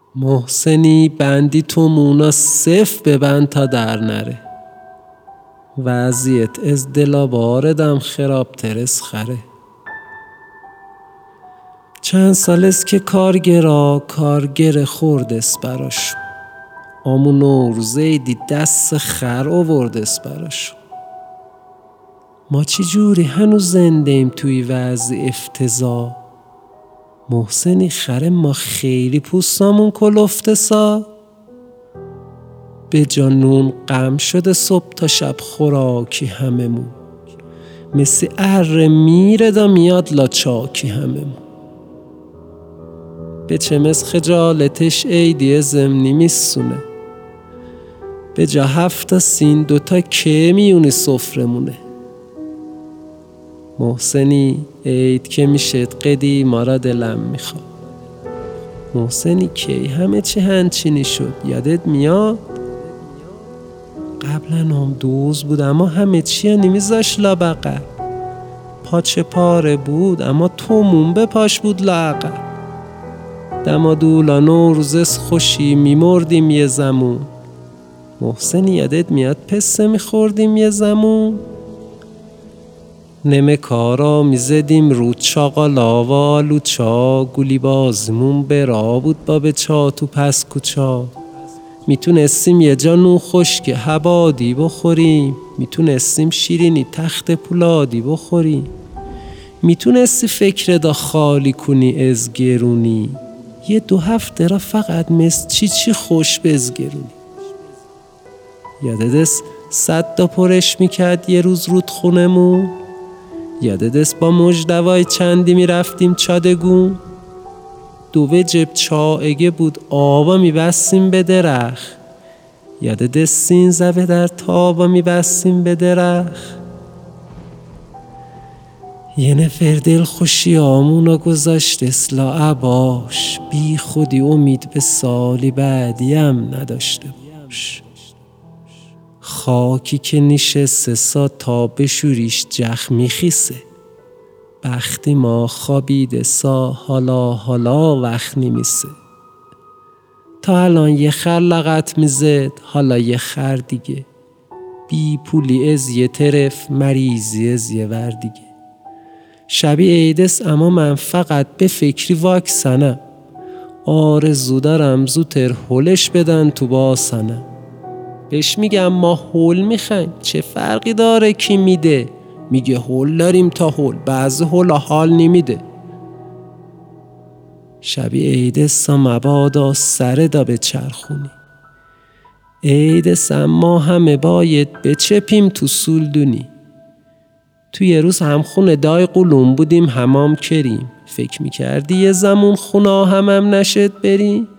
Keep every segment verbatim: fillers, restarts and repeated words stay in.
محسنی بندی تو مونا صف ببند تا در نره. وضعیت از دلا باردم خراب ترس خره. چند سال است که کارگرا کارگر خوردست براشو. آمو نوروزه دی دست خر آوردست براشو. ما چی جوری هنوز زنده ایم توی وضع افتضاح؟ محسنی خره ما خیلی پوستامون کلفته سا. به جانون غم شده صبح تا شب خوراکی هممون. مثل اره میره دا میاد لاچاکی هممون. به چه مز خجالتش عیدی زمنی میسونه. به جا هفت سین دوتا که میونی سفرمونه. محسنی عید که میشد قدی ما را دلم میخواد. محسنی کی همه چی هنچینی شد یادت میاد؟ قبلا هم دوز بود اما همه چی نمیذاش لابقر. پاچه پاره بود اما تومون به پاش بود لاغر. دما دولا نوروز خوشی میمردیم یه زمون. محسنی یادت میاد پسه میخوردیم یه زمون. نمه کارا میزدیم رو چاقالا و آلوچا. گولی بازمون برا بود با به چا تو پس کوچا. میتونستیم یه جا نون خشک حبادی بخوریم. میتونستیم شیرینی تخت پولادی بخوریم. میتونستی فکر دا خالی کنی از گرونی. یه دو هفته را فقط مثل چی چی خوش بزگرونی. یادت است صد تا پرش میکرد یه روز رود خونمون. یادت است با مجدوای چندی میرفتیم چادگون. دوه جب چائگه بود آبا میبستیم به درخت. یادت است سین زوه در تابا میبستیم به درخت. یه نفر دل خوشی آمونا گذاشت اصلا عباش. بی خودی امید به سالی بعدیم نداشته باش. خاکی که نشسته سا تا بشوریش جخ میخیسه. بختی ما خوابیده سا حالا حالا وقت نمیسه. تا الان یه خر لغت میزد حالا یه خر دیگه. بی پولی از یه طرف مریضی از یه ور دیگه. شبیه عیدست اما من فقط به فکری واکسنم. آرزو دارم زودتر هولش بدن تو باسنم. بهش میگم ما هول میخوایم چه فرقی داره کی میده. میگه هول داریم تا هول بعضی هول حال نمیده. شبیه عیدست مبادا سر دا به چرخونی. عیدست اما همه باید بچپیم تو سولدونی. تو یه روز همخونه دای قلوم بودیم حمام کریم. فکر میکردی یه زمون خونه همم نشد بریم.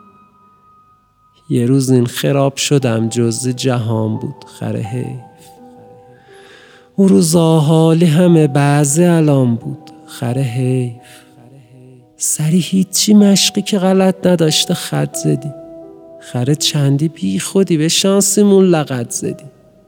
یه روز این خراب شدم جز جهان بود خره حیف. او روزا حالی همه بعضی الان بود خره حیف. سری هیچی مشقی که غلط نداشته خط زدی. خره چندی بی خودی به شانسیمون لغت زدی.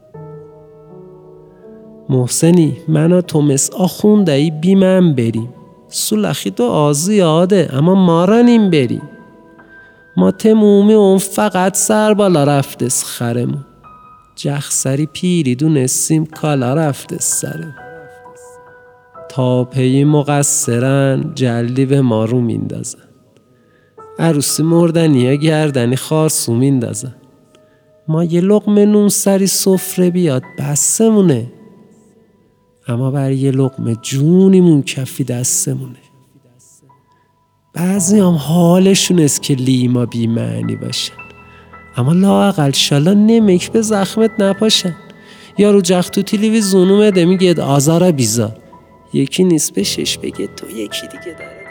محسنی من و تو مثل آخونده ای بی من بریم. سولخی تو آزیاده اما ما رانیم بریم. ما تمومی اون فقط سر بالا رفته خرمون. جخ سری پیری دونستیم کالا رفته سرم. تا پی مقصرن جلدی به ما رو میندازن. عروسی مردنی ها گردنی خارسو میندازن. ما یه لقمه نون سری سفره بیاد بسمونه. اما بر یه لقمه جونیمون کفی دستمونه. بعضی هم حالشون است که لیما بی معنی باشن. اما لااقل شالا نمک به زخمت نپاشن. یارو جخ تو تلویزیون اومده میگه آزارا بیزار. یکی نیست به شش بگه تو یکی دیگه داره.